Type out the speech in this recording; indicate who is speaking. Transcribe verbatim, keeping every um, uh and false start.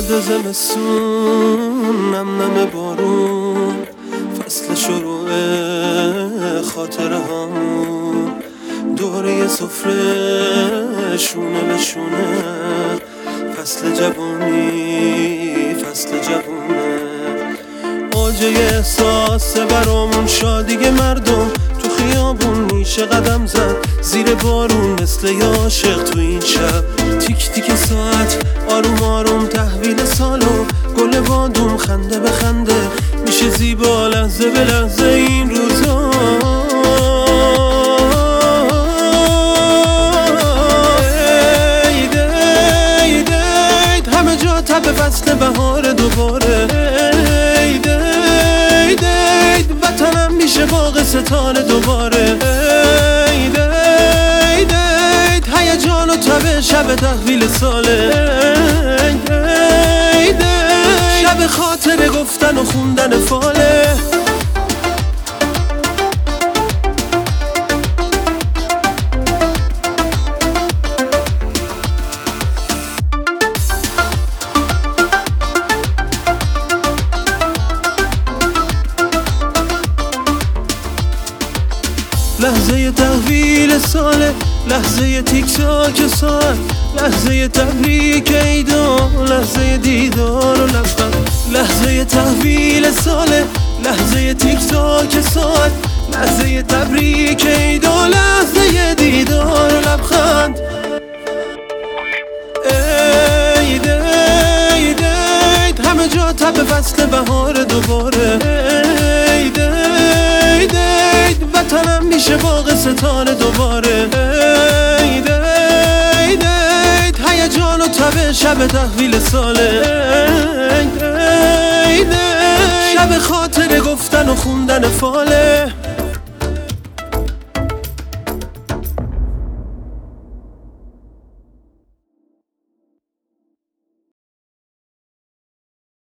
Speaker 1: باد زمستون، نم نم بارون، فصل شروع خاطره هامون، دوره سفره شونه به شونه، فصل جوانی فصل جوونه، اوج احساس برامون شادی مردم، تو خیابون میشه قدم زد زیر بارون مثل یه عاشق تو این شب، تیک تیک ساعت آروم آروم تحویل سالو، گل بادوم خنده به خنده میشه زیبا لحظه به لحظه این روزا. عید عید عید همه جا تب فصل بهار دوباره، عید عید عید وطنم میشه باغ ستاره دوباره، عید عید عید هیجان و تب شب تحویل ساله، عید عید عید شب خاطره گفتن و خوندن فاله. لحظه تحویل ساله، لحظه تیک تاک ساعت، لحظه تبریک عیدا، لحظه دیدار و لبخند، لحظه تحویل ساله، لحظه تیک تاک ساعت، لحظه تبریک عیدا، لحظه دیدار و لبخند. عید عید عید همه جا تب فصل بهار دوباره، عید عید عید وطنم میشه باغ ستاره دوباره، عید عید عید هیجان و تب شب تحویل ساله، عید عید عید شب خاطره گفتن و خوندن فاله.